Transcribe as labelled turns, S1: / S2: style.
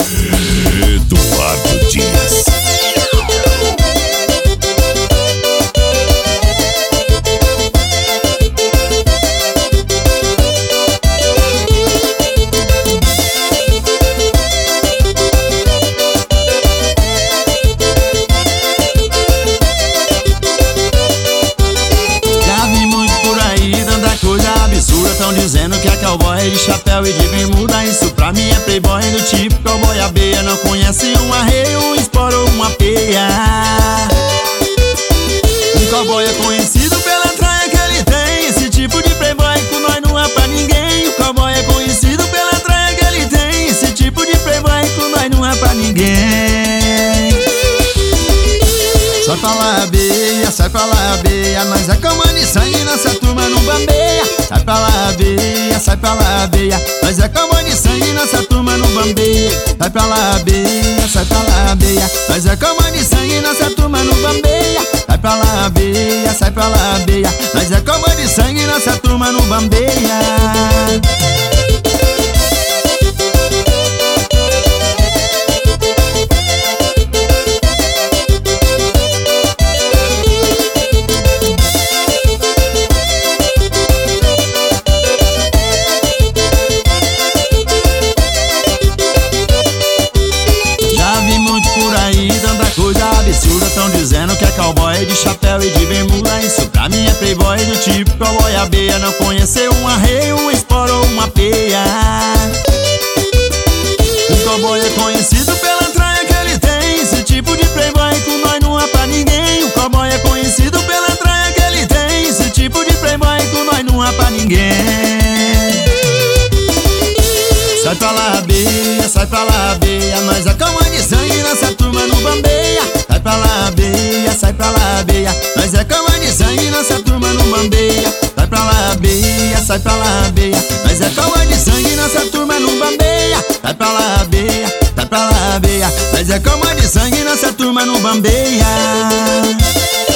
S1: Eduardo Dias.
S2: Tão dizendo que é cowboy de chapéu e de bermuda. Isso pra mim é playboy do tipo cowboy abelha. Não conhece um arreio, um esporo ou uma peia. Um cowboy é conhecido pela traia que ele tem. Esse tipo de playboy com nós não é pra ninguém. O cowboy é conhecido pela traia que ele tem. Esse tipo de playboy com nós não é pra ninguém. Sai pra lá, abeia, sai pra lá, abeia. Nós é comando e sangue, nossa turma não bambeia. Sai pra lá, abeia, sai pra lá, abeia. Nós é comando e sangue, nossa turma não bambeia. Sai pra lá, abeia, sai pra lá, abeia. Nós é comando e sangue, nossa turma não bambeia. Sai pra lá, abeia, sai pra lá, abeia. Nós é comando e sangue, nossa turma não bambeia. Tão dizendo que é cowboy de chapéu e de bermuda. Isso pra mim é playboy do tipo cowboy abelha. Não conheceu um arreio, um esporo ou uma peia. O cowboy é conhecido pela traia que ele tem. Esse tipo de playboy com nós não é pra ninguém. O cowboy é conhecido pela traia que ele tem. Esse tipo de playboy com nós não é pra ninguém. Sai pra lá, abeia, sai pra lá, abeia. Nós é comando de sangue, nossa turma não bambeia. Sai pra lá, abeia, sai pra lá, abeia. Nós é comando de sangue, nossa turma não bambeia. Sai pra lá, abeia, sai pra lá, abeia. Nós é comando de sangue, nossa turma não bambeia. Sai pra lá, abeia, sai pra lá, abeia. Nós é comando de sangue, nossa turma não bambeia.